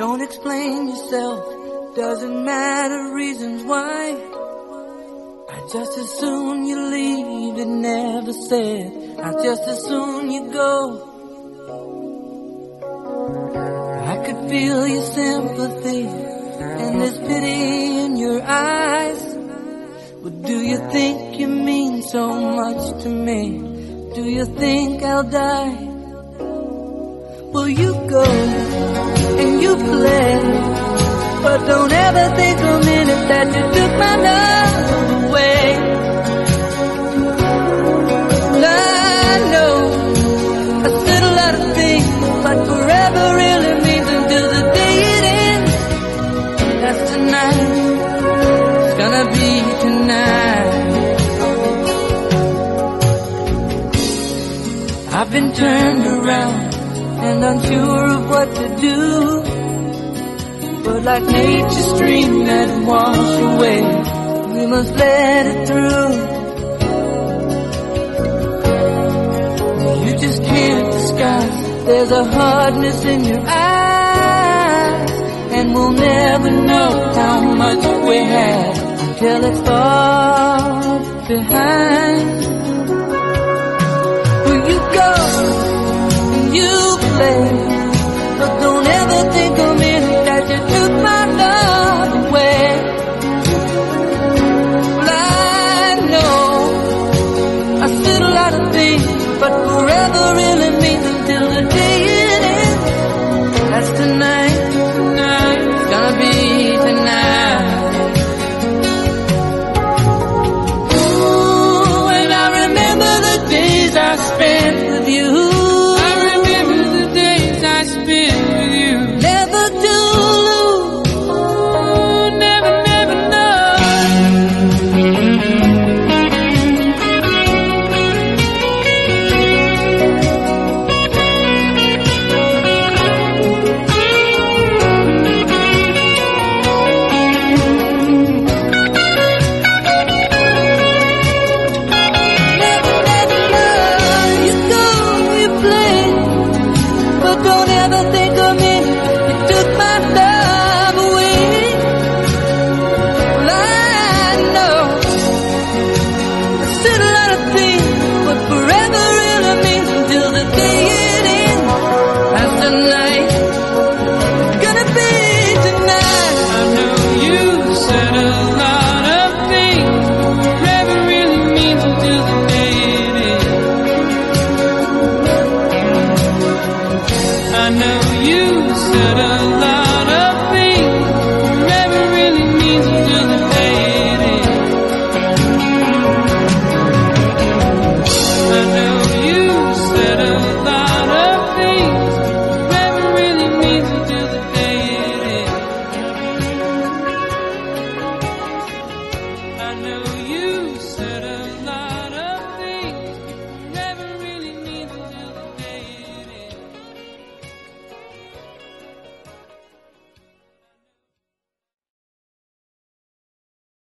Don't explain yourself, doesn't matter reasons why. I just as soon you leave it never said. I just as soon you go. I could feel your sympathy and there's pity in your eyes. But do you think you mean so much to me? Do you think I'll die? Well, you go and you play, but don't ever think a minute that you took my love away. I know I said a lot of things, but forever really means until the day it ends. That's tonight, it's gonna be tonight. I've been turned around and unsure of what to do, but like nature's stream that wash away, we must let it through. You just can't disguise, there's a hardness in your eyes, and we'll never know how much we had until it's far behind. Will you go and you play, but don't ever think a minute that you took my love away. Well, I know I said a lot of things, but forever really means until the day it ends. That's tonight, tonight, it's gonna be tonight. Ooh, and I remember the days I spent with you. Forever